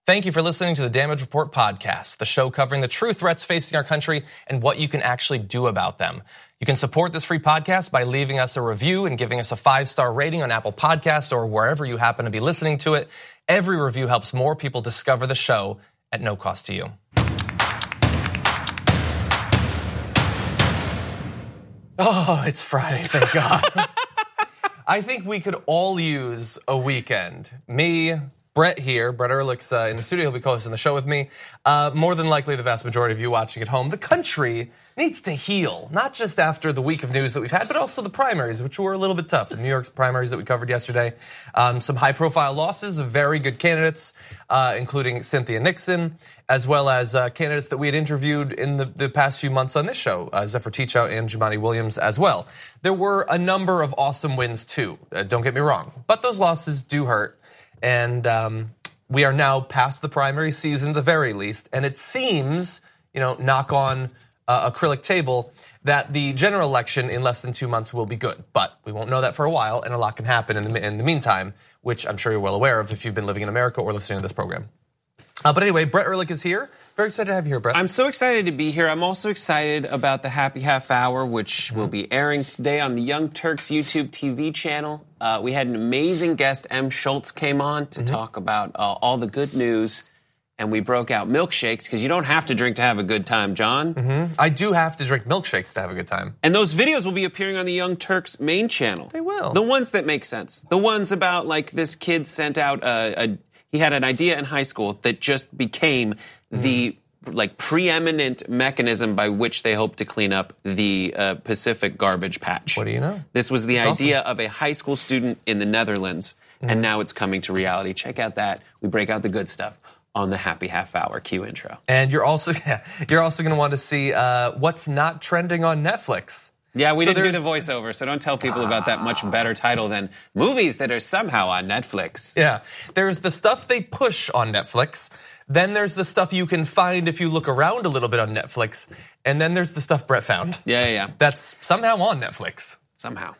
Thank you for listening to the Damage Report podcast, the show covering the true threats facing our country and what you can actually do about them. You can support this free podcast by leaving us a review and giving us a 5-star rating on Apple Podcasts or wherever you happen to be listening to it. Every review helps more people discover the show at no cost to you. Oh, it's Friday, thank God. I think we could all use a weekend. Me, Brett here, Brett Ehrlich's in the studio, he'll be co-hosting the show with me. More than likely, the vast majority of you watching at home, the country needs to heal, not just after the week of news that we've had, but also the primaries, which were a little bit tough. The New York's primaries that we covered yesterday, some high-profile losses of very good candidates, including Cynthia Nixon, as well as candidates that we had interviewed in the past few months on this show, Zephyr Teachout and Jumaane Williams as well. There were a number of awesome wins too, don't get me wrong, but those losses do hurt. And we are now past the primary season at the very least. And it seems, knock on acrylic table, that the general election in less than 2 months will be good. But we won't know that for a while, and a lot can happen in the meantime, which I'm sure you're well aware of if you've been living in America or listening to this program. But anyway, Brett Ehrlich is here. Very excited to have you here, Brett. I'm so excited to be here. I'm also excited about the Happy Half Hour, which will be airing today on the Young Turks YouTube TV channel. We had an amazing guest. M. Schultz came on to talk about all the good news, and we broke out milkshakes, because you don't have to drink to have a good time, John. I do have to drink milkshakes to have a good time. And those videos will be appearing on the Young Turks main channel. They will. The ones that make sense. The ones about, like, this kid sent out he had an idea in high school that just became the preeminent mechanism by which they hope to clean up the Pacific garbage patch. What do you know? This was the idea of a high school student in the Netherlands, and now it's coming to reality. Check out that. We break out the good stuff on the Happy Half Hour Q intro. And you're also going to want to see what's not trending on Netflix. Yeah, we didn't do the voiceover, so don't tell people about that much better title than movies that are somehow on Netflix. Yeah, there's the stuff they push on Netflix. Then there's the stuff you can find if you look around a little bit on Netflix. And then there's the stuff Brett found. Yeah. That's somehow on Netflix. Somehow.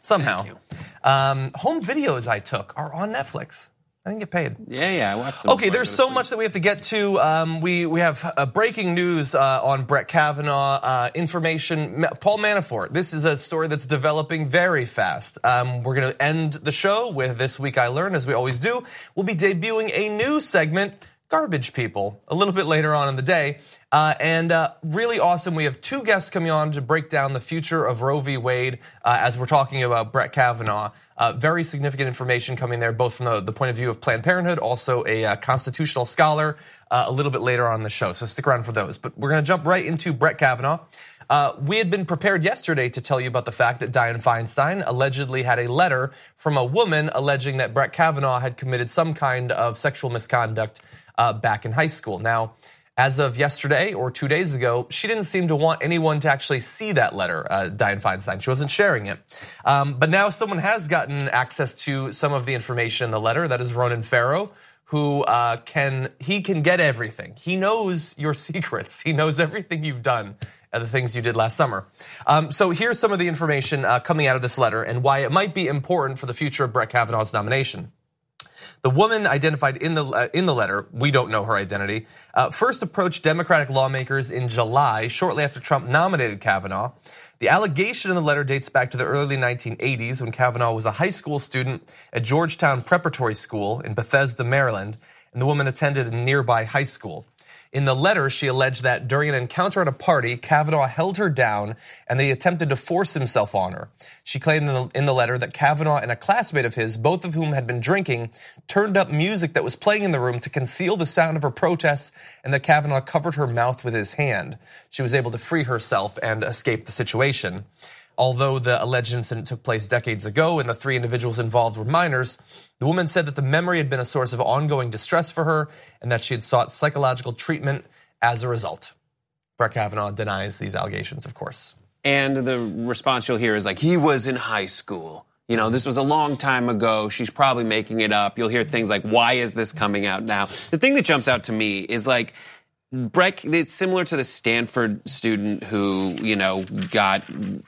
Home videos I took are on Netflix. I didn't get paid. Yeah, I watched them. Okay, there's so much that we have to get to. We have breaking news on Brett Kavanaugh, information. Paul Manafort, this is a story that's developing very fast. We're going to end the show with This Week I Learned, as we always do. We'll be debuting a new segment, Garbage People, a little bit later on in the day. And really awesome, we have 2 guests coming on to break down the future of Roe v. Wade as we're talking about Brett Kavanaugh. Very significant information coming there, both from the point of view of Planned Parenthood, also a constitutional scholar a little bit later on in the show. So stick around for those. But we're going to jump right into Brett Kavanaugh. We had been prepared yesterday to tell you about the fact that Dianne Feinstein allegedly had a letter from a woman alleging that Brett Kavanaugh had committed some kind of sexual misconduct back in high school. Now, as of yesterday or 2 days ago, she didn't seem to want anyone to actually see that letter, Dianne Feinstein. She wasn't sharing it. But now someone has gotten access to some of the information in the letter. That is Ronan Farrow, who can get everything. He knows your secrets. He knows everything you've done, the things you did last summer. So here's some of the information coming out of this letter and why it might be important for the future of Brett Kavanaugh's nomination. The woman identified in the letter, we don't know her identity, first approached Democratic lawmakers in July, shortly after Trump nominated Kavanaugh. The allegation in the letter dates back to the early 1980s when Kavanaugh was a high school student at Georgetown Preparatory School in Bethesda, Maryland, and the woman attended a nearby high school. In the letter, she alleged that during an encounter at a party, Kavanaugh held her down and that he attempted to force himself on her. She claimed in the letter that Kavanaugh and a classmate of his, both of whom had been drinking, turned up music that was playing in the room to conceal the sound of her protests, and that Kavanaugh covered her mouth with his hand. She was able to free herself and escape the situation. Although the alleged incident took place decades ago and the 3 individuals involved were minors, the woman said that the memory had been a source of ongoing distress for her and that she had sought psychological treatment as a result. Brett Kavanaugh denies these allegations, of course. And the response you'll hear is like, he was in high school. You know, this was a long time ago. She's probably making it up. You'll hear things like, why is this coming out now? The thing that jumps out to me is like, It's similar to the Stanford student who, got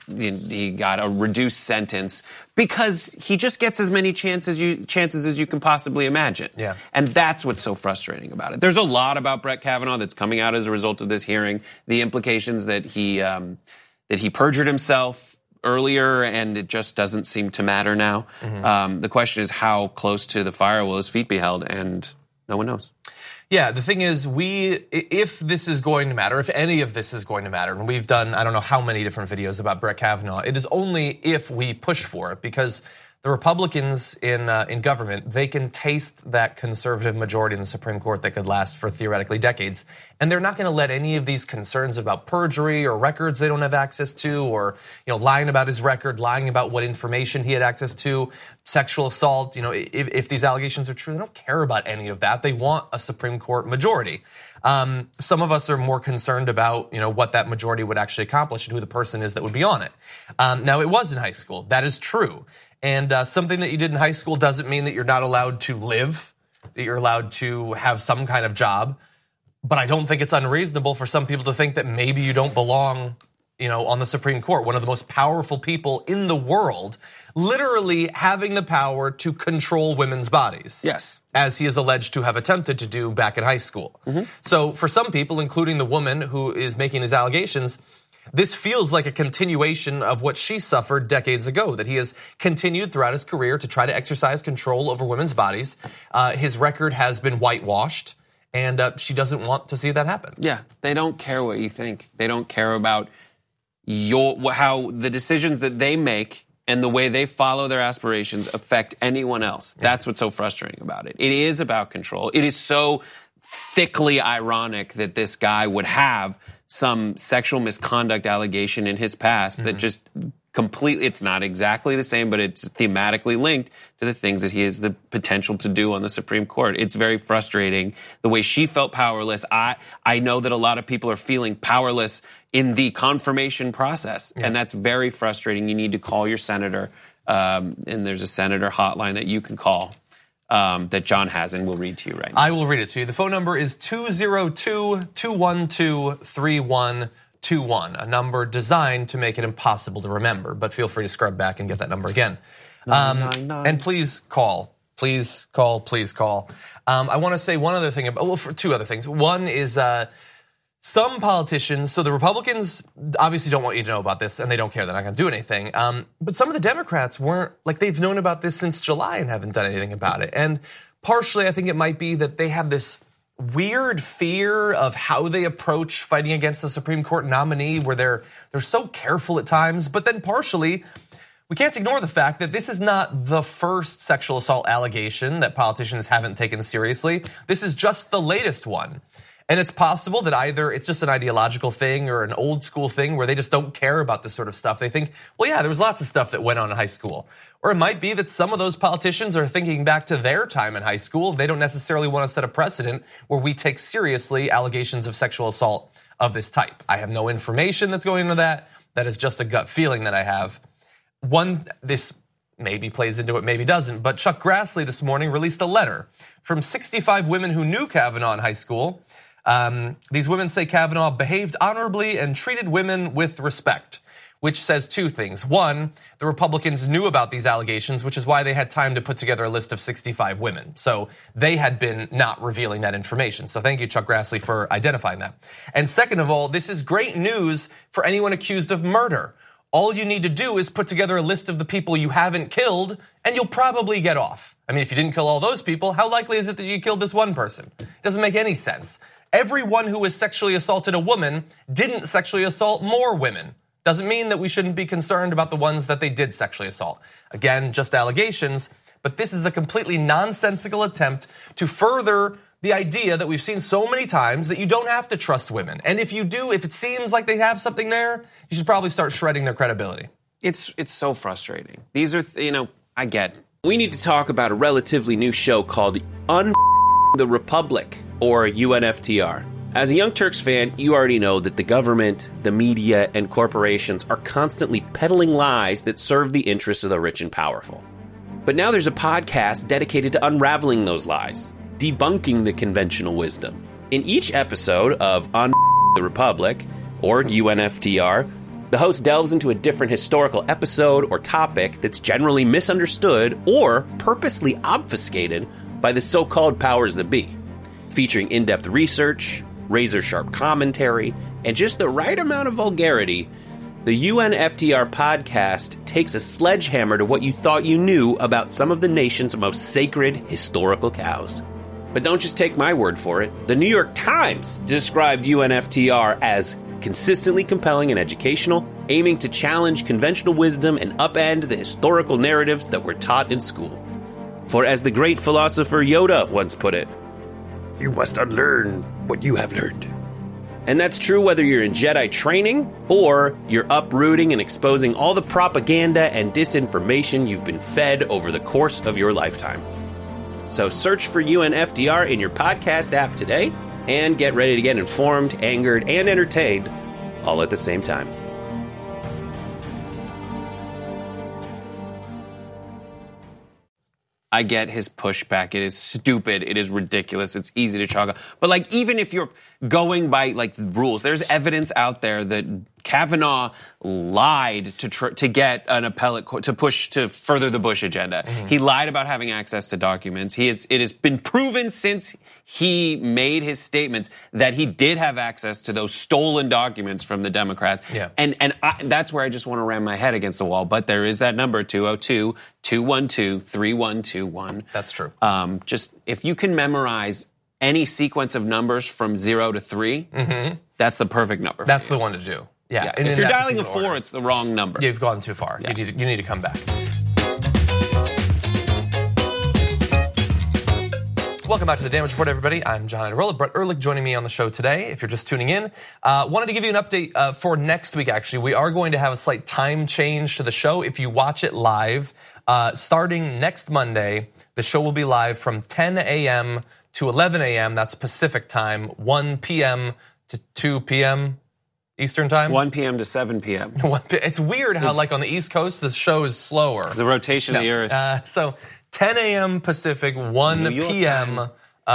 a reduced sentence because he just gets as many chances as you can possibly imagine. Yeah. And that's what's so frustrating about it. There's a lot about Brett Kavanaugh that's coming out as a result of this hearing. The implications that he perjured himself earlier, and it just doesn't seem to matter now. Mm-hmm. The question is, how close to the fire will his feet be held? And no one knows. Yeah, the thing is, if this is going to matter, if any of this is going to matter, and we've done, I don't know how many different videos about Brett Kavanaugh, it is only if we push for it, because the Republicans in government, they can taste that conservative majority in the Supreme Court that could last for theoretically decades. And they're not going to let any of these concerns about perjury or records they don't have access to, or lying about his record, lying about what information he had access to, sexual assault. If these allegations are true, they don't care about any of that. They want a Supreme Court majority. Some of us are more concerned about what that majority would actually accomplish and who the person is that would be on it. Now, it was in high school. That is true. And something that you did in high school doesn't mean that you're not allowed to live, that you're allowed to have some kind of job. But I don't think it's unreasonable for some people to think that maybe you don't belong, on the Supreme Court. One of the most powerful people in the world, literally having the power to control women's bodies. Yes. As he is alleged to have attempted to do back in high school. Mm-hmm. So for some people, including the woman who is making these allegations, this feels like a continuation of what she suffered decades ago, that he has continued throughout his career to try to exercise control over women's bodies. His record has been whitewashed, and she doesn't want to see that happen. Yeah, they don't care what you think. They don't care about how the decisions that they make and the way they follow their aspirations affect anyone else. Yeah. That's what's so frustrating about it. It is about control. It is so thickly ironic that this guy would have some sexual misconduct allegation in his past that just completely, it's not exactly the same, but it's thematically linked to the things that he has the potential to do on the Supreme Court. It's very frustrating the way she felt powerless. I know that a lot of people are feeling powerless in the confirmation process, and that's very frustrating. You need to call your senator, and there's a senator hotline that you can call. That John has and will read to you right now. I will read it to you. The phone number is 202-212-3121, a number designed to make it impossible to remember, but feel free to scrub back and get that number again. And please call. Please call, please call. I want to say one other thing, for two other things. One is some politicians, so the Republicans obviously don't want you to know about this and they don't care, they're not going to do anything. But some of the Democrats weren't, they've known about this since July and haven't done anything about it. And partially I think it might be that they have this weird fear of how they approach fighting against the Supreme Court nominee, where they're so careful at times. But then partially, we can't ignore the fact that this is not the first sexual assault allegation that politicians haven't taken seriously. This is just the latest one. And it's possible that either it's just an ideological thing or an old school thing where they just don't care about this sort of stuff. They think, well, yeah, there was lots of stuff that went on in high school. Or it might be that some of those politicians are thinking back to their time in high school. They don't necessarily want to set a precedent where we take seriously allegations of sexual assault of this type. I have no information that's going into that. That is just a gut feeling that I have. This maybe plays into it, maybe doesn't, but Chuck Grassley this morning released a letter from 65 women who knew Kavanaugh in high school. These women say Kavanaugh behaved honorably and treated women with respect, which says two things. One, the Republicans knew about these allegations, which is why they had time to put together a list of 65 women. So they had been not revealing that information. So thank you, Chuck Grassley, for identifying that. And second of all, this is great news for anyone accused of murder. All you need to do is put together a list of the people you haven't killed, and you'll probably get off. I mean, if you didn't kill all those people, how likely is it that you killed this one person? It doesn't make any sense. Everyone who has sexually assaulted a woman didn't sexually assault more women. Doesn't mean that we shouldn't be concerned about the ones that they did sexually assault. Again, just allegations, but this is a completely nonsensical attempt to further the idea that we've seen so many times that you don't have to trust women. And if you do, if it seems like they have something there, you should probably start shredding their credibility. It's so frustrating. These are, I get. We need to talk about a relatively new show called the Republic, or UNFTR. As a Young Turks fan, you already know that the government, the media, and corporations are constantly peddling lies that serve the interests of the rich and powerful. But now there's a podcast dedicated to unraveling those lies, debunking the conventional wisdom, In each episode of On the Republic, or UNFTR, the host delves into a different historical episode or topic that's generally misunderstood or purposely obfuscated by the so-called powers that be, featuring in-depth research, razor-sharp commentary, and just the right amount of vulgarity. The UNFTR podcast takes a sledgehammer to what you thought you knew about some of the nation's most sacred historical cows. But don't just take my word for it. The New York Times described UNFTR as consistently compelling and educational, aiming to challenge conventional wisdom and upend the historical narratives that were taught in school. For as the great philosopher Yoda once put it, "You must unlearn what you have learned." And that's true whether you're in Jedi training or you're uprooting and exposing all the propaganda and disinformation you've been fed over the course of your lifetime. So search for UNFTR in your podcast app today and get ready to get informed, angered, and entertained all at the same time. I get his pushback. It is stupid. It is ridiculous. It's easy to chalk up. But like, even if you're going by like rules, there's evidence out there that Kavanaugh lied to get an appellate court to push to further the Bush agenda. Mm-hmm. He lied about having access to documents. It has been proven since he made his statements that he did have access to those stolen documents from the Democrats. Yeah. And that's where I just want to ram my head against the wall. But there is that number, 202-212-3121. That's true. Just if you can memorize any sequence of numbers from 0 to 3, that's the perfect number. That's the one to do. Yeah. And if you're dialing a 4, it's the wrong number. You've gone too far. Yeah. You need to come back. Welcome back to the Damage Report, everybody. I'm John Iadarola. Brett Ehrlich joining me on the show today. If you're just tuning in, wanted to give you an update for next week, actually. We are going to have a slight time change to the show. If you watch it live, starting next Monday, the show will be live from 10 a.m. to 11 a.m. That's Pacific time, 1 p.m. to 2 p.m. Eastern time? 1 p.m. to 7 p.m. It's weird how, like, on the East Coast, the show is slower. The rotation of the Earth. So 10 a.m. Pacific, 1 p.m.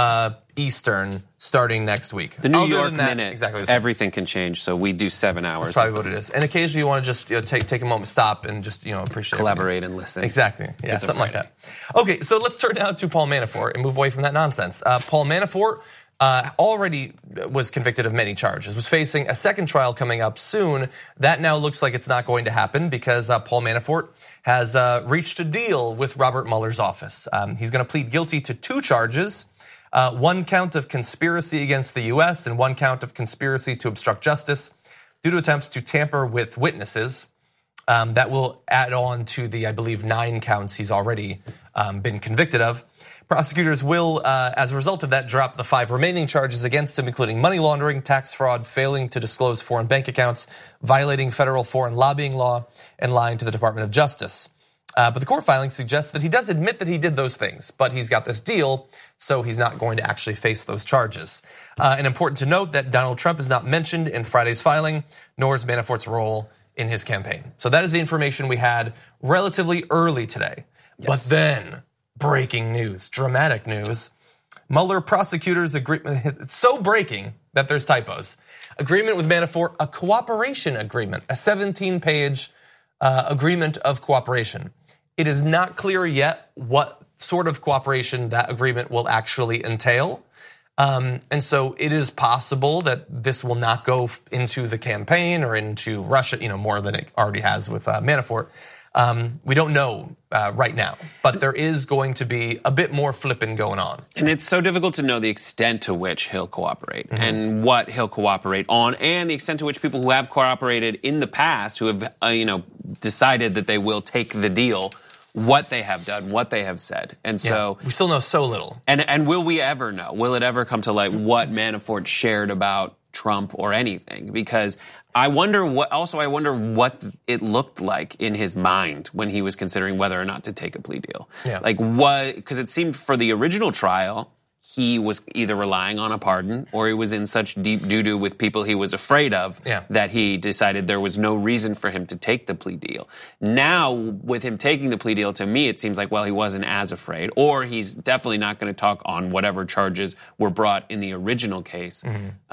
Eastern, starting next week. The New York minute. Exactly. Everything can change, so we do 7 hours. That's probably what it is. And occasionally you want to just take a moment, stop, and just appreciate collaborate and listen. Exactly. Yeah, something like that. Okay, so let's turn now to Paul Manafort and move away from that nonsense. Paul Manafort already was convicted of many charges, was facing a second trial coming up soon. That now looks like it's not going to happen because Paul Manafort has reached a deal with Robert Mueller's office. He's going to plead guilty to 2 charges, 1 count of conspiracy against the U.S. and 1 count of conspiracy to obstruct justice due to attempts to tamper with witnesses. That will add on to the, I believe, 9 counts he's already been convicted of. Prosecutors will, as a result of that, drop the 5 remaining charges against him, including money laundering, tax fraud, failing to disclose foreign bank accounts, violating federal foreign lobbying law, and lying to the Department of Justice. But the court filing suggests that he does admit that he did those things, but he's got this deal, so he's not going to actually face those charges. And important to note that Donald Trump is not mentioned in Friday's filing, nor is Manafort's role in his campaign. So that is the information we had relatively early today. Yes. But then, breaking news, dramatic news. Mueller prosecutors agree, it's so breaking that there's typos. Agreement with Manafort, a cooperation agreement, a 17-page agreement of cooperation. It is not clear yet what sort of cooperation that agreement will actually entail. And so it is possible that this will not go into the campaign or into Russia, more than it already has with Manafort. We don't know right now, but there is going to be a bit more flipping going on. And it's so difficult to know the extent to which he'll cooperate and what he'll cooperate on, and the extent to which people who have cooperated in the past, who have decided that they will take the deal, what they have done, what they have said. And so we still know so little. And will we ever know? Will it ever come to light what Manafort shared about Trump or anything? Because I wonder what it looked like in his mind when he was considering whether or not to take a plea deal. Yeah. Like what, because it seemed for the original trial, he was either relying on a pardon or he was in such deep doo-doo with people he was afraid of that he decided there was no reason for him to take the plea deal. Now, with him taking the plea deal, to me, it seems like, well, he wasn't as afraid, or he's definitely not going to talk on whatever charges were brought in the original case.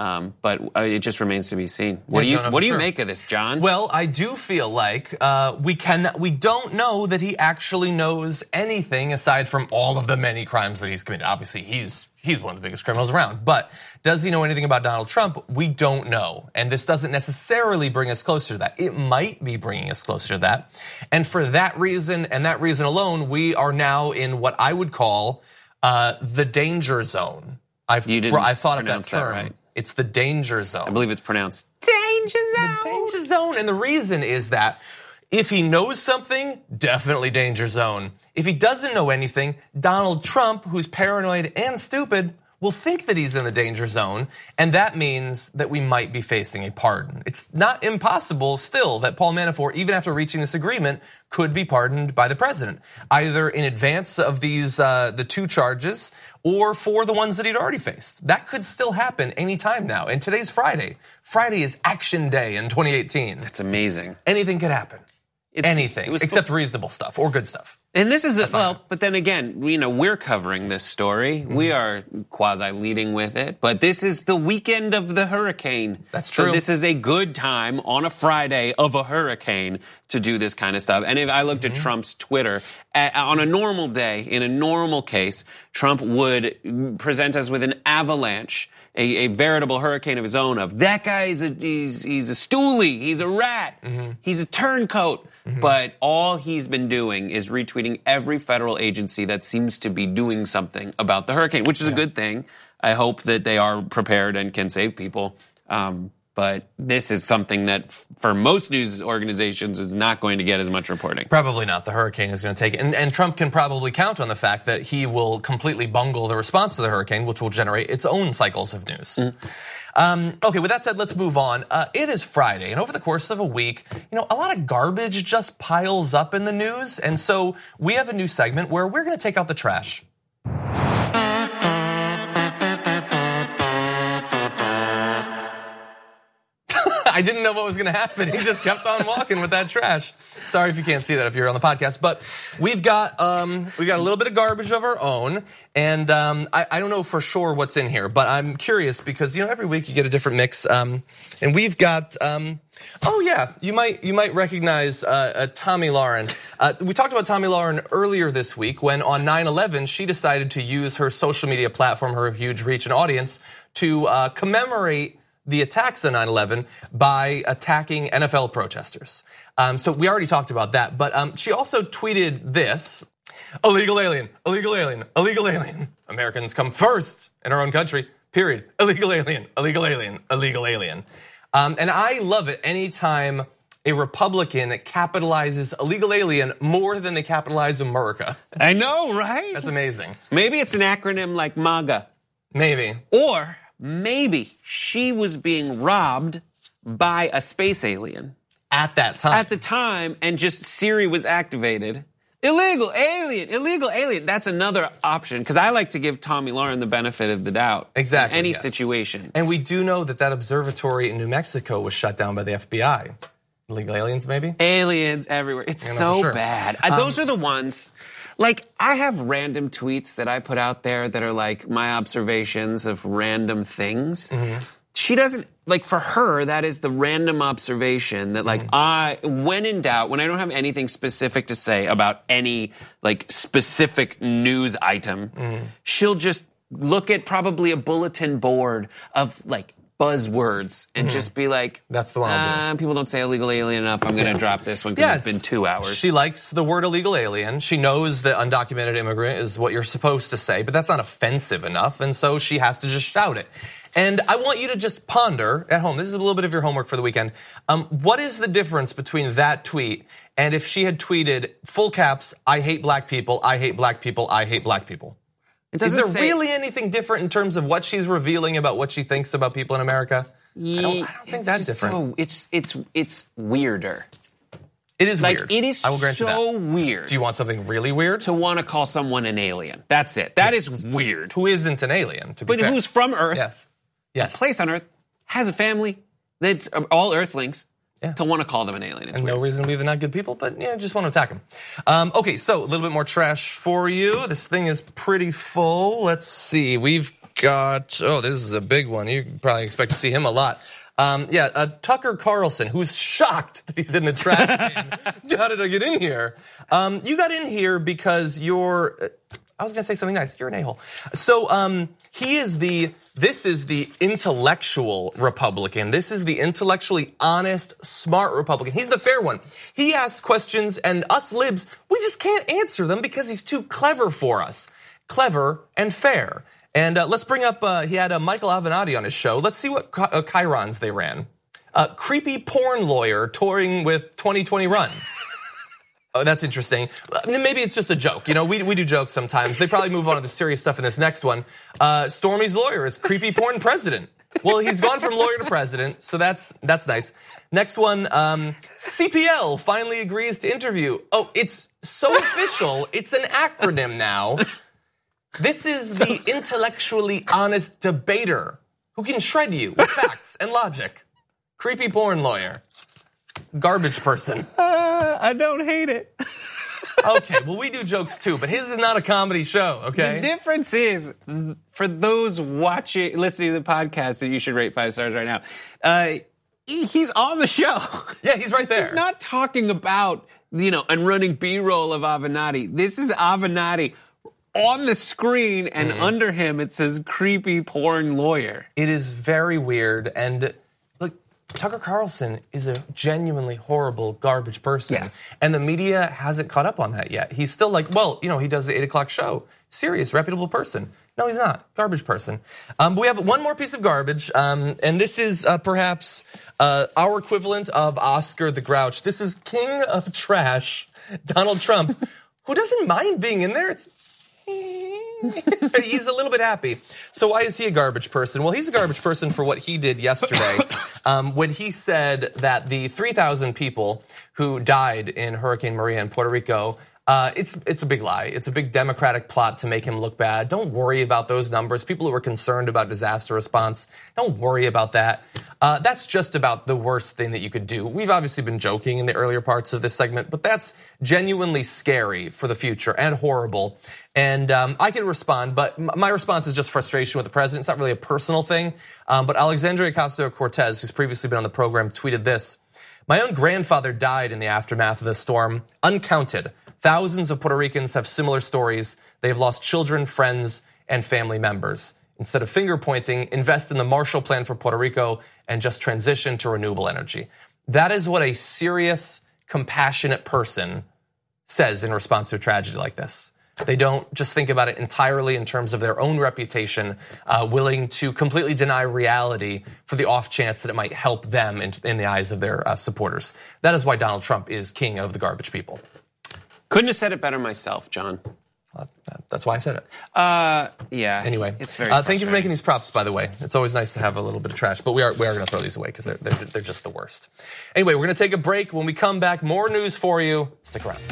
But it just remains to be seen. What do you make of this, John? Well, I do feel like we don't know that he actually knows anything aside from all of the many crimes that he's committed. Obviously, he's one of the biggest criminals around. But does he know anything about Donald Trump? We don't know. And this doesn't necessarily bring us closer to that. It might be bringing us closer to that. And for that reason, and that reason alone, we are now in what I would call the danger zone. I've thought of that term. Right. It's the danger zone. I believe it's pronounced danger zone. The danger zone. And the reason is that if he knows something, definitely danger zone. If he doesn't know anything, Donald Trump, who's paranoid and stupid, will think that he's in the danger zone, and that means that we might be facing a pardon. It's not impossible still that Paul Manafort, even after reaching this agreement, could be pardoned by the president, either in advance of these the two charges or for the ones that he'd already faced. That could still happen anytime now. And today's Friday. Friday is Action Day in 2018. That's amazing. Anything could happen. Anything except reasonable stuff or good stuff. And this is but then again, we're covering this story. We are quasi leading with it, but this is the weekend of the hurricane. That's true. So this is a good time on a Friday of a hurricane to do this kind of stuff. And if I looked at Trump's Twitter, on a normal day, in a normal case, Trump would present us with an avalanche, a veritable hurricane of his own of that guy he's a stoolie, he's a rat, he's a turncoat. But all he's been doing is retweeting every federal agency that seems to be doing something about the hurricane, which is a good thing. I hope that they are prepared and can save people. But this is something that for most news organizations is not going to get as much reporting. Probably not. The hurricane is going to take it. And Trump can probably count on the fact that he will completely bungle the response to the hurricane, which will generate its own cycles of news. Okay, with that said, let's move on. It is Friday, and over the course of a week, a lot of garbage just piles up in the news. And so we have a new segment where we're going to take out the trash. I didn't know what was going to happen. He just kept on walking with that trash. Sorry if you can't see that if you're on the podcast, but we've got a little bit of garbage of our own, and I don't know for sure what's in here, but I'm curious because every week you get a different mix, and we've got. Oh yeah, you might recognize Tomi Lahren. We talked about Tomi Lahren earlier this week when on 9/11 she decided to use her social media platform, her huge reach and audience, to commemorate the attacks on 9/11 by attacking NFL protesters. So we already talked about that, but she also tweeted this: illegal alien, illegal alien, illegal alien. Americans come first in our own country, period. Illegal alien, illegal alien, illegal alien. And I love it anytime a Republican capitalizes illegal alien more than they capitalize America. I know, right? That's amazing. Maybe it's an acronym like MAGA. Maybe. Or maybe she was being robbed by a space alien. At that time. At the time, and just Siri was activated. Illegal alien, illegal alien. That's another option, because I like to give Tomi Lahren the benefit of the doubt. Exactly. In any situation. And we do know that observatory in New Mexico was shut down by the FBI. Illegal aliens, maybe? Aliens everywhere. It's so bad. Those are the ones. Like, I have random tweets that I put out there that are like my observations of random things. She doesn't, like, for her, that is the random observation that, like, when in doubt, when I don't have anything specific to say about any, like, specific news item, she'll just look at probably a bulletin board of, like, buzzwords and just be like, that's the one I'll do. People don't say illegal alien enough. I'm going to drop this one because it's been 2 hours. She likes the word illegal alien. She knows that undocumented immigrant is what you're supposed to say, but that's not offensive enough. And so she has to just shout it. And I want you to just ponder at home. This is a little bit of your homework for the weekend. What is the difference between that tweet and if she had tweeted full caps, I hate black people, I hate black people, I hate black people? Is there really anything different in terms of what she's revealing about what she thinks about people in America? I don't think that's different. It's weirder. It is like, weird. It is I will grant you that. so weird. Do you want something really weird? To want to call someone an alien. That's it. That is weird. Who isn't an alien, to be But fair. who's from Earth, Yes. place on Earth, has a family that's all Earthlings, Yeah. to want to call them an alien. It's And weird. no reason to believe they're not good people, but yeah, just want to attack them. Okay, so a little bit more trash for you. This thing is pretty full. Let's see. We've got, this is a big one. You probably expect to see him a lot. Tucker Carlson, who's shocked that he's in the trash can. How did I get in here? You got in here because you're, I was going to say something nice. You're an a-hole. So this is the intellectual Republican. This is the intellectually honest, smart Republican. He's the fair one. He asks questions and us libs, we just can't answer them because he's too clever for us. Clever and fair. And let's bring up, he had Michael Avenatti on his show. Let's see what chyrons they ran. Creepy porn lawyer touring with 2020 run. Oh, that's interesting. Maybe it's just a joke. You know, we do jokes sometimes. They probably move on to the serious stuff in this next one. Stormy's lawyer is creepy porn president. Well, he's gone from lawyer to president, so that's nice. Next one, CPL finally agrees to interview. Oh, it's so official. It's an acronym now. This is the intellectually honest debater who can shred you with facts and logic. Creepy porn lawyer. Garbage person. I don't hate it. Okay, well, we do jokes too, but his is not a comedy show, okay? The difference is, for those listening to the podcast, that you should rate 5 stars right now, he's on the show. Yeah, he's right there. He's not talking about, and running B-roll of Avenatti. This is Avenatti on the screen, and under him it says creepy porn lawyer. It is very weird, and look, Tucker Carlson is a genuinely horrible garbage person. Yes. And the media hasn't caught up on that yet. He's still like, he does the 8 o'clock show. Serious, reputable person. No, he's not. Garbage person. But we have one more piece of garbage, and this is perhaps our equivalent of Oscar the Grouch. This is king of trash, Donald Trump, who doesn't mind being in there. He's a little bit happy. So why is he a garbage person? Well, he's a garbage person for what he did yesterday when he said that the 3,000 people who died in Hurricane Maria in Puerto Rico, it's a big lie. It's a big Democratic plot to make him look bad. Don't worry about those numbers. People who are concerned about disaster response, don't worry about that. That's just about the worst thing that you could do. We've obviously been joking in the earlier parts of this segment, but that's genuinely scary for the future and horrible. And I can respond, but my response is just frustration with the president. It's not really a personal thing. But Alexandria Ocasio-Cortez, who's previously been on the program, tweeted this. My own grandfather died in the aftermath of the storm, uncounted. Thousands of Puerto Ricans have similar stories. They have lost children, friends, and family members. Instead of finger pointing, invest in the Marshall Plan for Puerto Rico and just transition to renewable energy. That is what a serious, compassionate person says in response to a tragedy like this. They don't just think about it entirely in terms of their own reputation, willing to completely deny reality for the off chance that it might help them in the eyes of their supporters. That is why Donald Trump is king of the garbage people. Couldn't have said it better myself, John. That's why I said it. Yeah. Anyway, it's very thank you for making these props, by the way. It's always nice to have a little bit of trash, but we are going to throw these away because they're just the worst. Anyway, we're going to take a break. When we come back, more news for you. Stick around.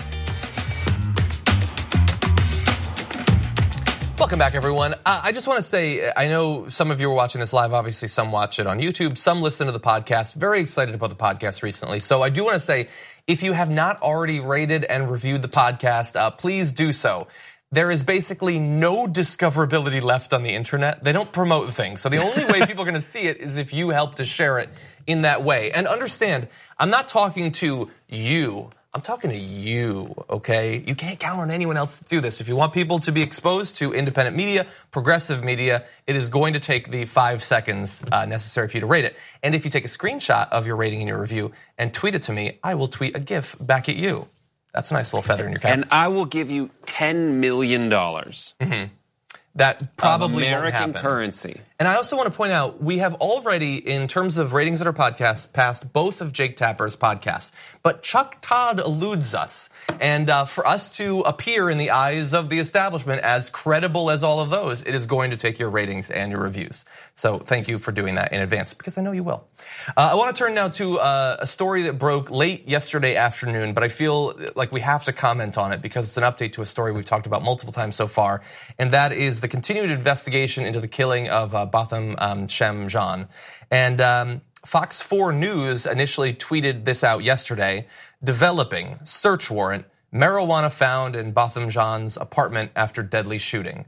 Welcome back, everyone. I just want to say, I know some of you are watching this live. Obviously, some watch it on YouTube. Some listen to the podcast. Very excited about the podcast recently. So I do want to say, if you have not already rated and reviewed the podcast, please do so. There is basically no discoverability left on the internet. They don't promote things. So the only way people are going to see it is if you help to share it in that way. And understand, I'm not talking to you. I'm talking to you, okay? You can't count on anyone else to do this. If you want people to be exposed to independent media, progressive media, it is going to take the 5 seconds necessary for you to rate it. And if you take a screenshot of your rating and your review and tweet it to me, I will tweet a GIF back at you. That's a nice little feather in your cap. And I will give you $10 million. That probably American won't happen. currency. And I also want to point out, we have already, in terms of ratings at our podcast, passed both of Jake Tapper's podcasts. But Chuck Todd eludes us. And for us to appear in the eyes of the establishment as credible as all of those, it is going to take your ratings and your reviews. So thank you for doing that in advance, because I know you will. I want to turn now to a story that broke late yesterday afternoon, but I feel like we have to comment on it because it's an update to a story we've talked about multiple times so far, and that is the continued investigation into the killing of Botham Shem-John. And Fox 4 News initially tweeted this out yesterday: developing search warrant, marijuana found in Botham Jean's apartment after deadly shooting.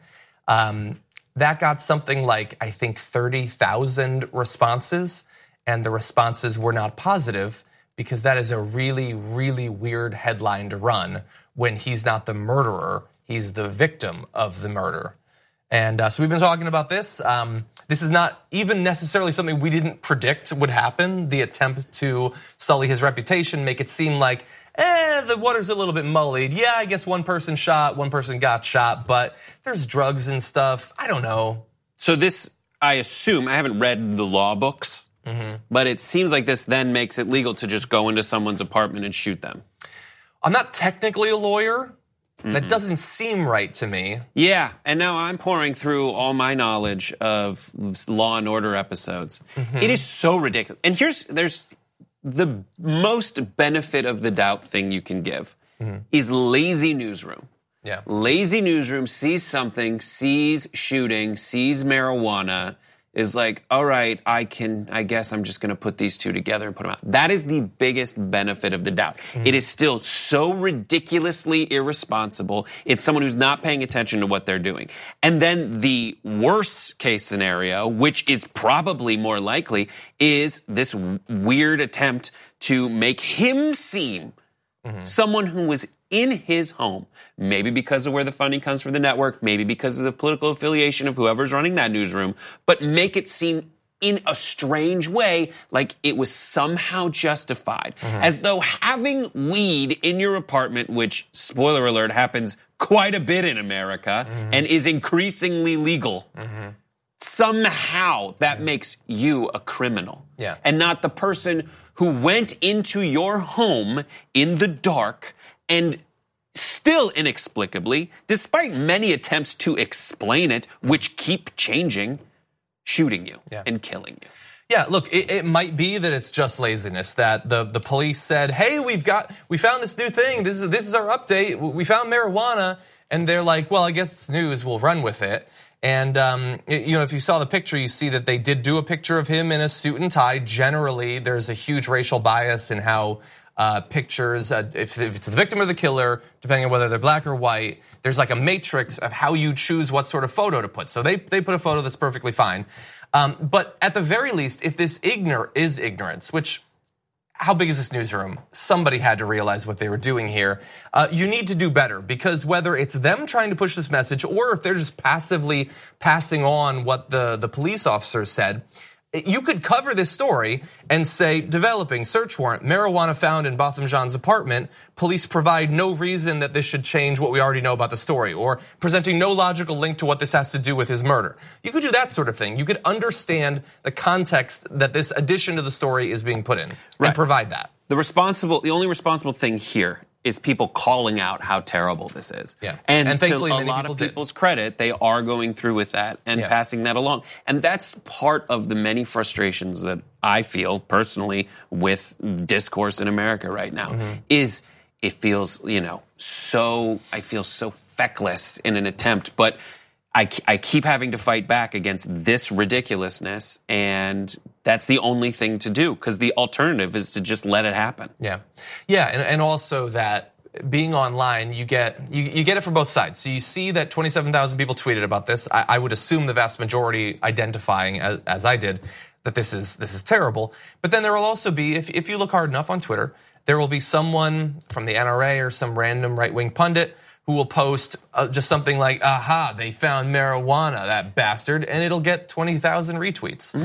That got something like, I think, 30,000 responses, and the responses were not positive because that is a really, really weird headline to run when he's not the murderer, he's the victim of the murder. And so we've been talking about this. This is not even necessarily something we didn't predict would happen, the attempt to sully his reputation, make it seem like, the water's a little bit muddied. Yeah, I guess one person shot, one person got shot, but there's drugs and stuff. I don't know. So this, I assume, I haven't read the law books, but it seems like this then makes it legal to just go into someone's apartment and shoot them. I'm not technically a lawyer. That doesn't seem right to me. Yeah, and now I'm pouring through all my knowledge of Law and Order episodes. It is so ridiculous. And there's the most benefit of the doubt thing you can give is lazy newsroom. Yeah. Lazy newsroom sees something, sees shooting, sees marijuana, is like, all right, I guess I'm just going to put these two together and put them out. That is the biggest benefit of the doubt. It is still so ridiculously irresponsible. It's someone who's not paying attention to what they're doing. And then the worst case scenario, which is probably more likely, is this weird attempt to make him seem someone who was in his home, maybe because of where the funding comes from the network, maybe because of the political affiliation of whoever's running that newsroom, but make it seem in a strange way like it was somehow justified. As though having weed in your apartment, which, spoiler alert, happens quite a bit in America and is increasingly legal, somehow that makes you a criminal. Yeah. And not the person who went into your home in the dark and still inexplicably, despite many attempts to explain it, which keep changing, shooting you and killing you. Yeah, look, it might be that it's just laziness, that the police said, hey, we found this new thing, this is our update, we found marijuana, and they're like, well, I guess it's news, we'll run with it. And if you saw the picture, you see that they did do a picture of him in a suit and tie. Generally, there's a huge racial bias in how pictures, if it's the victim or the killer, depending on whether they're black or white, there's like a matrix of how you choose what sort of photo to put. So they put a photo that's perfectly fine. But at the very least, if this is ignorance, which, how big is this newsroom? Somebody had to realize what they were doing here. You need to do better, because whether it's them trying to push this message or if they're just passively passing on what the police officer said, you could cover this story and say, developing search warrant, marijuana found in Botham Jean's apartment. Police provide no reason that this should change what we already know about the story, or presenting no logical link to what this has to do with his murder. You could do that sort of thing. You could understand the context that this addition to the story is being put in and provide that. The only responsible thing here is people calling out how terrible this is. Yeah. And thankfully, to a lot of people's credit, they are going through with that and passing that along. And that's part of the many frustrations that I feel personally with discourse in America right now, is it feels, I feel so feckless in an attempt, but I keep having to fight back against this ridiculousness, and that's the only thing to do, because the alternative is to just let it happen. Yeah, and also that being online, you get it from both sides. So you see that 27,000 people tweeted about this. I would assume the vast majority identifying, as I did, that this is terrible. But then there will also be, if you look hard enough on Twitter, there will be someone from the NRA or some random right-wing pundit who will post just something like, aha, they found marijuana, that bastard, and it'll get 20,000 retweets.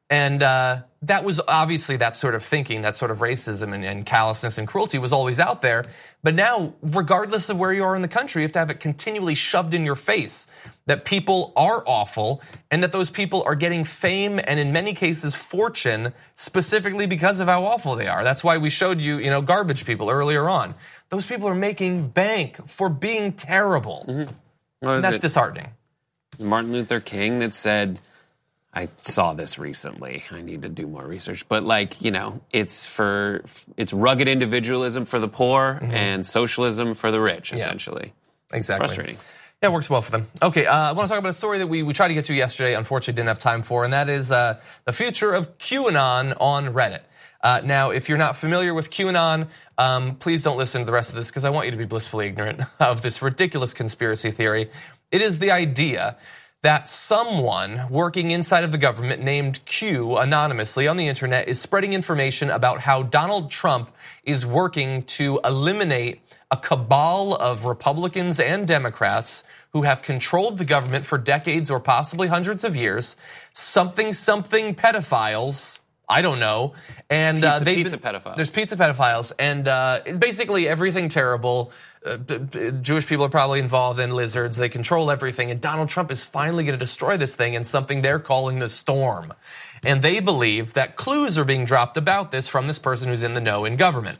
And that was obviously that sort of thinking, that sort of racism and callousness and cruelty was always out there. But now, regardless of where you are in the country, you have to have it continually shoved in your face that people are awful and that those people are getting fame and in many cases fortune specifically because of how awful they are. That's why we showed you, garbage people earlier on. Those people are making bank for being terrible. Mm-hmm. That's disheartening. Martin Luther King that said, I saw this recently. I need to do more research. But it's rugged individualism for the poor and socialism for the rich, essentially. Yeah, exactly. Frustrating. Yeah, it works well for them. Okay, I want to talk about a story that we tried to get to yesterday, unfortunately didn't have time for, and that is the future of QAnon on Reddit. Now, if you're not familiar with QAnon, please don't listen to the rest of this because I want you to be blissfully ignorant of this ridiculous conspiracy theory. It is the idea that someone working inside of the government named Q anonymously on the internet is spreading information about how Donald Trump is working to eliminate a cabal of Republicans and Democrats who have controlled the government for decades or possibly hundreds of years, something pedophiles, I don't know, and pizza pedophiles. There's pizza pedophiles, and basically everything terrible. Jewish people are probably involved in lizards. They control everything. And Donald Trump is finally going to destroy this thing in something they're calling the storm. And they believe that clues are being dropped about this from this person who's in the know in government.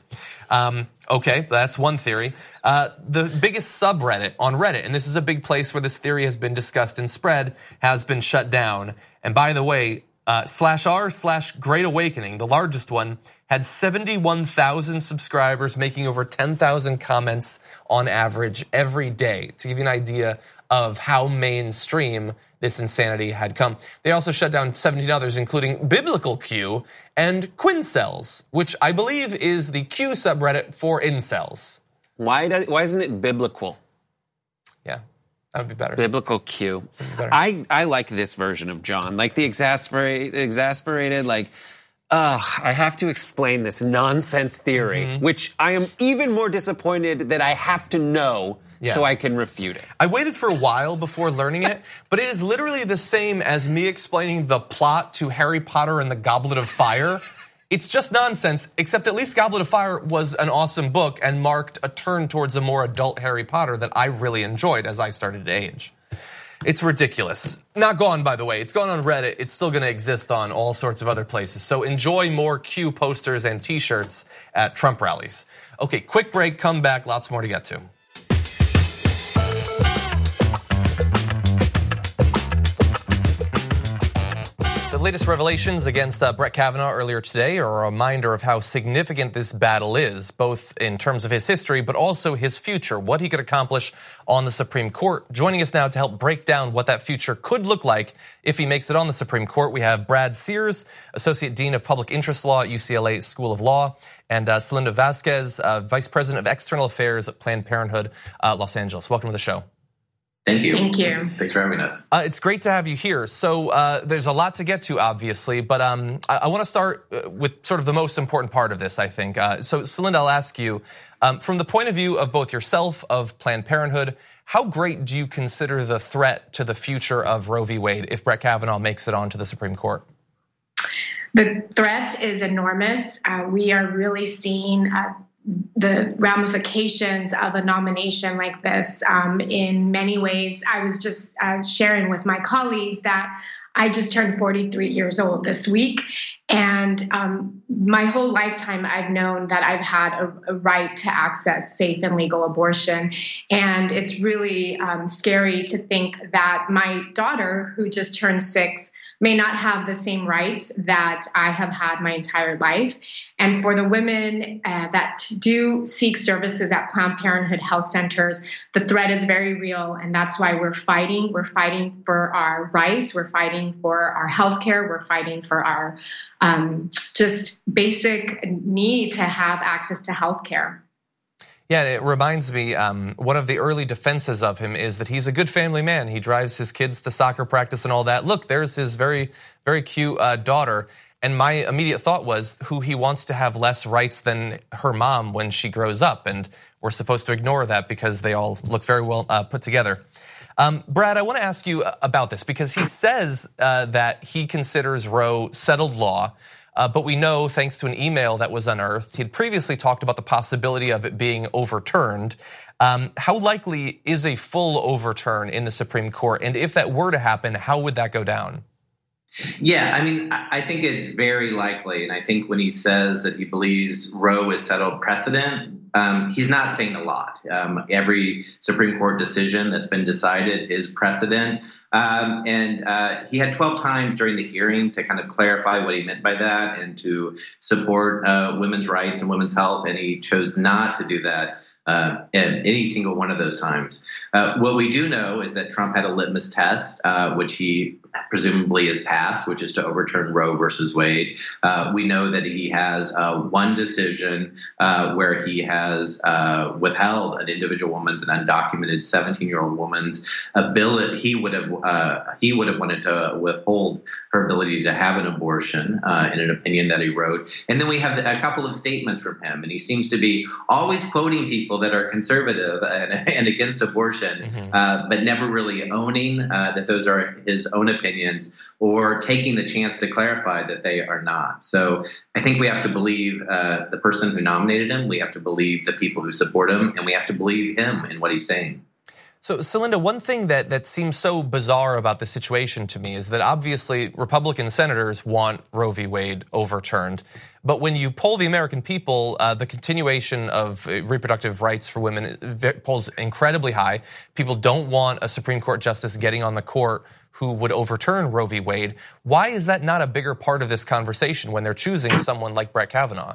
Okay, that's one theory. The biggest subreddit on Reddit, and this is a big place where this theory has been discussed and spread, has been shut down. And by the way, /r/Great Awakening, the largest one, had 71,000 subscribers, making over 10,000 comments on average every day, to give you an idea of how mainstream this insanity had come. They also shut down 17 others, including Biblical Q and Quincels, which I believe is the Q subreddit for incels. Why isn't it biblical? Yeah. That would be better. Biblical Q. I like this version of John, like the exasperated, like, I have to explain this nonsense theory, which I am even more disappointed that I have to know so I can refute it. I waited for a while before learning it, but it is literally the same as me explaining the plot to Harry Potter and the Goblet of Fire. It's just nonsense, except at least Goblet of Fire was an awesome book and marked a turn towards a more adult Harry Potter that I really enjoyed as I started to age. It's ridiculous. Not gone, by the way. It's gone on Reddit. It's still going to exist on all sorts of other places. So enjoy more Q posters and t-shirts at Trump rallies. Okay, quick break, come back, lots more to get to. The latest revelations against Brett Kavanaugh earlier today are a reminder of how significant this battle is, both in terms of his history, but also his future, what he could accomplish on the Supreme Court. Joining us now to help break down what that future could look like if he makes it on the Supreme Court, we have Brad Sears, Associate Dean of Public Interest Law at UCLA School of Law, and Celinda Vasquez, Vice President of External Affairs at Planned Parenthood, Los Angeles. Welcome to the show. Thank you. Thank you. Thanks for having us. It's great to have you here. So there's a lot to get to, obviously, but I want to start with sort of the most important part of this, I think. So, Celinda, I'll ask you, from the point of view of both yourself, of Planned Parenthood, how great do you consider the threat to the future of Roe v. Wade if Brett Kavanaugh makes it onto the Supreme Court? The threat is enormous. We are really seeing the ramifications of a nomination like this. In many ways, I was just sharing with my colleagues that I just turned 43 years old this week. And my whole lifetime, I've known that I've had a right to access safe and legal abortion. And it's really scary to think that my daughter, who just turned 6, may not have the same rights that I have had my entire life. And for the women that do seek services at Planned Parenthood health centers, the threat is very real. And that's why we're fighting. We're fighting for our rights. We're fighting for our health care. We're fighting for our just basic need to have access to health care. Yeah, it reminds me, one of the early defenses of him is that he's a good family man. He drives his kids to soccer practice and all that. Look, there's his very, very cute daughter. And my immediate thought was who he wants to have less rights than her mom when she grows up. And we're supposed to ignore that because they all look very well put together. Brad, I want to ask you about this because he says that he considers Roe settled law. But we know, thanks to an email that was unearthed, he had previously talked about the possibility of it being overturned. How likely is a full overturn in the Supreme Court? And if that were to happen, how would that go down? Yeah, I mean, I think it's very likely. And I think when he says that he believes Roe is settled precedent, he's not saying a lot. Every Supreme Court decision that's been decided is precedent. And he had 12 times during the hearing to kind of clarify what he meant by that and to support women's rights and women's health. And he chose not to do that at any single one of those times. What we do know is that Trump had a litmus test, which he presumably has passed, which is to overturn Roe versus Wade. We know that he has one decision where he has withheld an individual woman's, an undocumented 17-year-old woman's ability. He would have wanted to withhold her ability to have an abortion in an opinion that he wrote. And then we have a couple of statements from him, and he seems to be always quoting people that are conservative and against abortion, but never really owning that those are his own opinions or taking the chance to clarify that they are not. So I think we have to believe the person who nominated him. We have to believe the people who support him, and we have to believe him in what he's saying. So, Celinda, one thing that seems so bizarre about this situation to me is that obviously Republican senators want Roe v. Wade overturned. But when you poll the American people, the continuation of reproductive rights for women polls incredibly high. People don't want a Supreme Court justice getting on the court who would overturn Roe v. Wade. Why is that not a bigger part of this conversation when they're choosing someone like Brett Kavanaugh?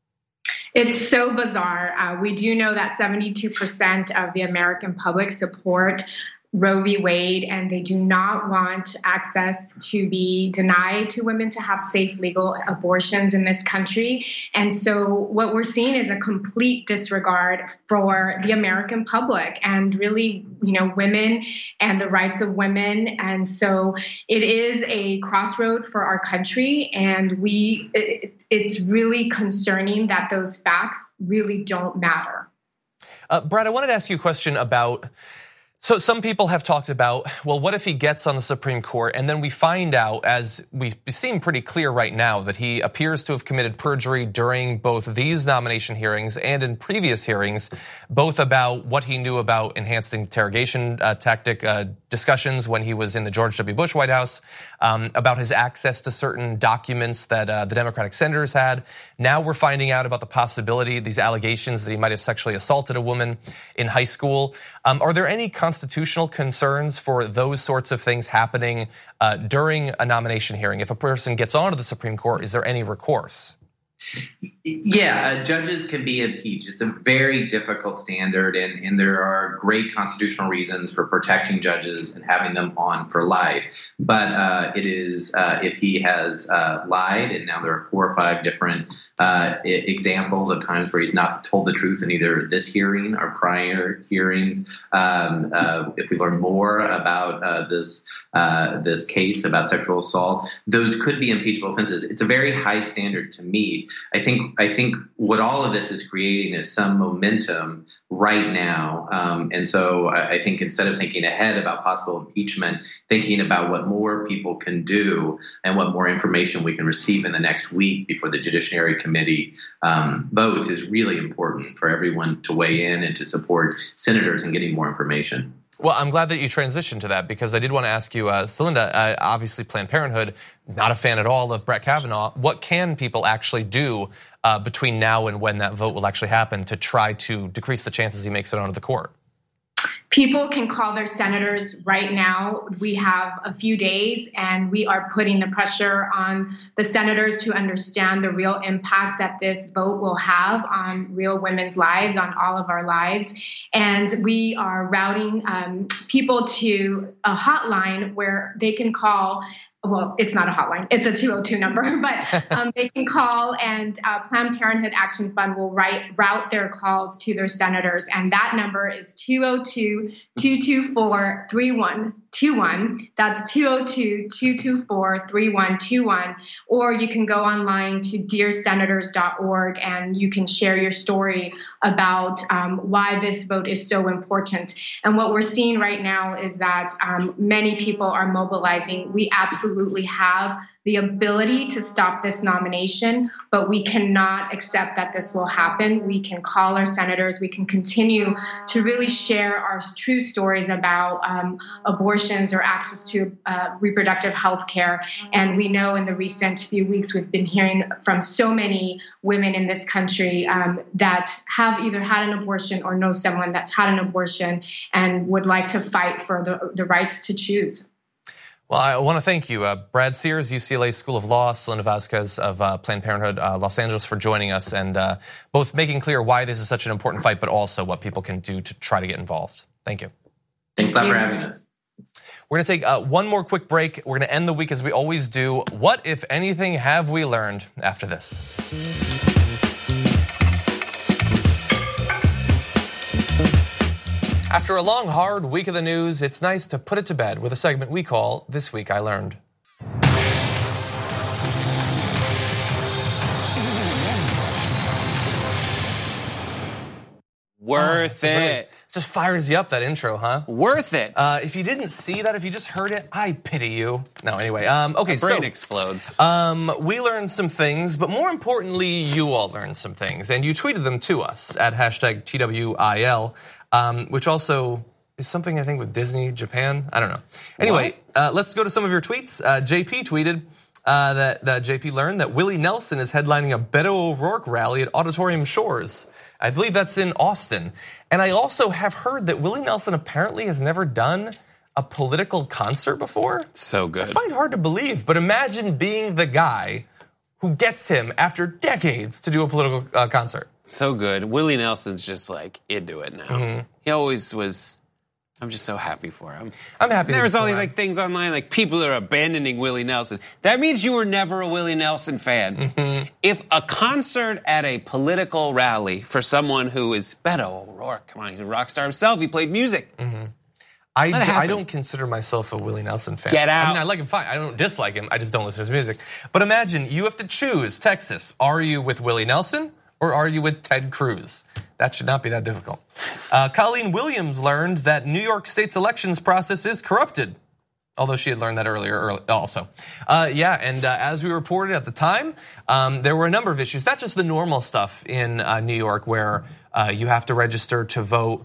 It's so bizarre. We do know that 72% of the American public support Roe v. Wade, and they do not want access to be denied to women to have safe legal abortions in this country. And so what we're seeing is a complete disregard for the American public and really, women and the rights of women. And so it is a crossroad for our country. And it's really concerning that those facts really don't matter. Brad, I wanted to ask you a question about, so some people have talked about, well, what if he gets on the Supreme Court and then we find out, as we seem pretty clear right now, that he appears to have committed perjury during both these nomination hearings and in previous hearings, both about what he knew about enhanced interrogation tactic discussions when he was in the George W. Bush White House, about his access to certain documents that the Democratic senators had. Now we're finding out about the possibility, these allegations that he might have sexually assaulted a woman in high school. Are there any constitutional concerns for those sorts of things happening during a nomination hearing? If a person gets onto the Supreme Court, is there any recourse? Yeah, judges can be impeached. It's a very difficult standard, and there are great constitutional reasons for protecting judges and having them on for life. But it is if he has lied, and now there are 4 or 5 different examples of times where he's not told the truth in either this hearing or prior hearings. If we learn more about this case about sexual assault, those could be impeachable offenses. It's a very high standard to meet. I think what all of this is creating is some momentum right now. And so I think instead of thinking ahead about possible impeachment, thinking about what more people can do and what more information we can receive in the next week before the Judiciary Committee votes is really important for everyone to weigh in and to support senators in getting more information. Well, I'm glad that you transitioned to that because I did want to ask you, Celinda, obviously Planned Parenthood, not a fan at all of Brett Kavanaugh. What can people actually do between now and when that vote will actually happen to try to decrease the chances he makes it onto the court? People can call their senators right now. We have a few days, and we are putting the pressure on the senators to understand the real impact that this vote will have on real women's lives, on all of our lives. And we are routing people to a hotline where they can call. Well, it's not a hotline, it's a 202 number, but they can call, and Planned Parenthood Action Fund will route their calls to their senators. And that number is 202-224-3133. 3121. That's 202-224-3121. Or you can go online to dearsenators.org and you can share your story about why this vote is so important. And what we're seeing right now is that many people are mobilizing. We absolutely have the ability to stop this nomination, but we cannot accept that this will happen. We can call our senators. We can continue to really share our true stories about abortions or access to reproductive health care. And we know in the recent few weeks, we've been hearing from so many women in this country that have either had an abortion or know someone that's had an abortion and would like to fight for the rights to choose. Well, I want to thank you, Brad Sears, UCLA School of Law, Selena Vasquez of Planned Parenthood Los Angeles, for joining us and both making clear why this is such an important fight, but also what people can do to try to get involved. Thank you. Thanks a lot for having us. We're going to take one more quick break. We're going to end the week as we always do. What, if anything, have we learned after this? After a long, hard week of the news, it's nice to put it to bed with a segment we call This Week I Learned. Worth it. Just fires you up, that intro, huh? Worth it. If you didn't see that, if you just heard it, I pity you. No, anyway. Okay, My brain explodes. We learned some things, but more importantly, you all learned some things, and you tweeted them to us at hashtag TWIL, which also is something I think with Disney, Japan. I don't know. Anyway, let's go to some of your tweets. JP tweeted that JP learned that Willie Nelson is headlining a Beto O'Rourke rally at Auditorium Shores. I believe that's in Austin. And I also have heard that Willie Nelson apparently has never done a political concert before. So good. I find hard to believe, but imagine being the guy who gets him after decades to do a political concert. So good. Willie Nelson's just like into it now. Mm-hmm. He always was. I'm just so happy for him. I'm happy. There's all these like things online, like people are abandoning Willie Nelson. That means you were never a Willie Nelson fan. Mm-hmm. If a concert at a political rally for someone who is Beto O'Rourke, come on, he's a rock star himself. He played music. Mm-hmm. I don't consider myself a Willie Nelson fan. Get out. I mean, I like him fine. I don't dislike him. I just don't listen to his music. But imagine you have to choose, Texas. Are you with Willie Nelson or are you with Ted Cruz? That should not be that difficult. Colleen Williams learned that New York State's elections process is corrupted, although she had learned that earlier also. As we reported at the time, there were a number of issues, not just the normal stuff in New York where you have to register to vote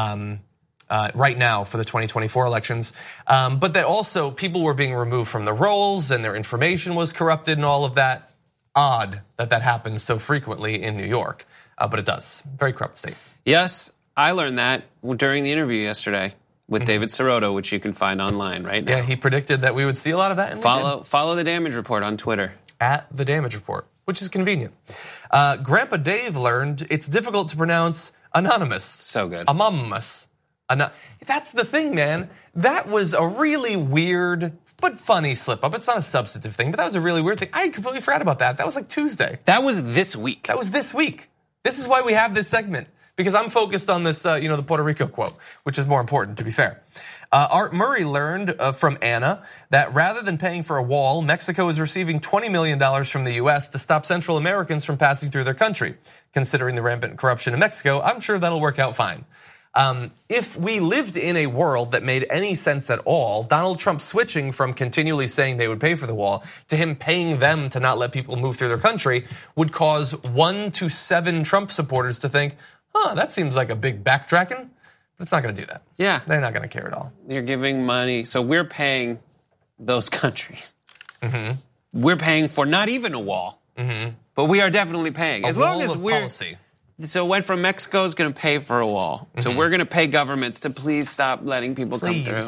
right now for the 2024 elections, but that also people were being removed from the rolls and their information was corrupted and all of that. Odd that happens so frequently in New York. But it does. Very corrupt state. Yes, I learned that during the interview yesterday with David Sirotto, which you can find online right now. Yeah, he predicted that we would see a lot of that. And follow the Damage Report on Twitter. At the Damage Report, which is convenient. Grandpa Dave learned it's difficult to pronounce anonymous. So good. Anonymous. That's the thing, man. That was a really weird but funny slip up. It's not a substantive thing, but that was a really weird thing. I completely forgot about that. That was like Tuesday. That was this week. This is why we have this segment, because I'm focused on this, the Puerto Rico quote, which is more important, to be fair. Art Murray learned from Anna that rather than paying for a wall, Mexico is receiving $20 million from the U.S. to stop Central Americans from passing through their country. Considering the rampant corruption in Mexico, I'm sure that'll work out fine. If we lived in a world that made any sense at all, Donald Trump switching from continually saying they would pay for the wall to him paying them to not let people move through their country would cause 1 to 7 Trump supporters to think, that seems like a big backtracking. But it's not going to do that. Yeah. They're not going to care at all. You're giving money. So we're paying those countries. Mm-hmm. We're paying for not even a wall. Mm-hmm. But we are definitely paying. As long as we're policy. So it went from Mexico's going to pay for a wall. Mm-hmm. So we're going to pay governments to please stop letting people come through.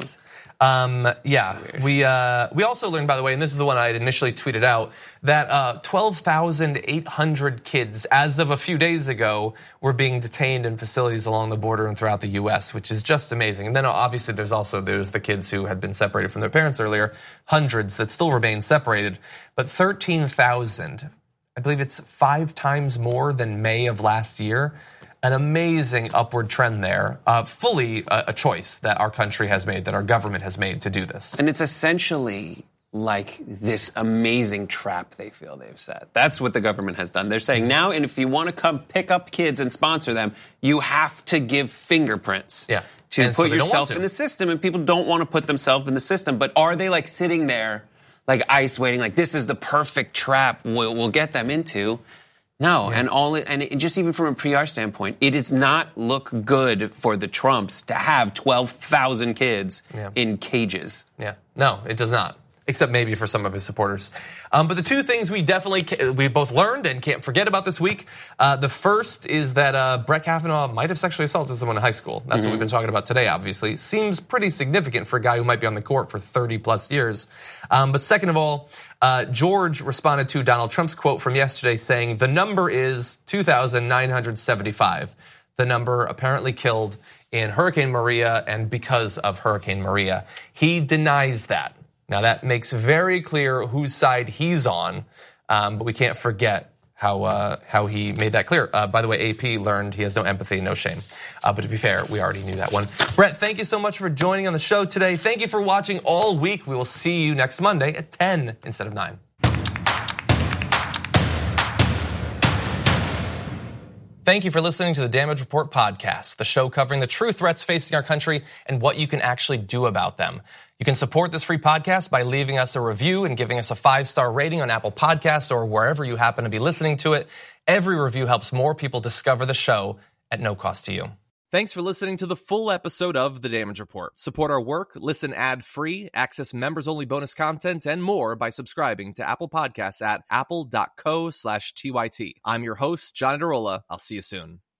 We also learned, by the way, and this is the one I had initially tweeted out, that 12,800 kids, as of a few days ago, were being detained in facilities along the border and throughout the U.S., which is just amazing. And then obviously there's the kids who had been separated from their parents earlier, hundreds that still remain separated, but 13,000. I believe it's 5 times more than May of last year. an amazing upward trend there, fully a choice that our country has made, that our government has made to do this. And it's essentially like this amazing trap they feel they've set. That's what the government has done. They're saying now, and if you want to come pick up kids and sponsor them, you have to give fingerprints. Yeah. To and put so yourself in the system, and people don't want to put themselves in the system. But are they like sitting there like ice waiting, like this is the perfect trap we'll get them into? No, yeah. and just even from a PR standpoint, it does not look good for the Trumps to have 12,000 kids in cages. Yeah, no, it does not. Except maybe for some of his supporters. But the two things we both learned and can't forget about this week. The first is that Brett Kavanaugh might have sexually assaulted someone in high school. That's what we've been talking about today, obviously. Seems pretty significant for a guy who might be on the court for 30 plus years. But second of all, George responded to Donald Trump's quote from yesterday saying, the number is 2,975. The number apparently killed in Hurricane Maria and because of Hurricane Maria. He denies that. Now that makes very clear whose side he's on, but we can't forget how he made that clear. By the way, AP learned he has no empathy, no shame. But to be fair, we already knew that one. Brett, thank you so much for joining on the show today. Thank you for watching all week. We will see you next Monday at 10 instead of 9. Thank you for listening to the Damage Report podcast, the show covering the true threats facing our country and what you can actually do about them. You can support this free podcast by leaving us a review and giving us a 5-star rating on Apple Podcasts or wherever you happen to be listening to it. Every review helps more people discover the show at no cost to you. Thanks for listening to the full episode of The Damage Report. Support our work, listen ad-free, access members-only bonus content, and more by subscribing to Apple Podcasts at apple.co/TYT. I'm your host, John Adarola. I'll see you soon.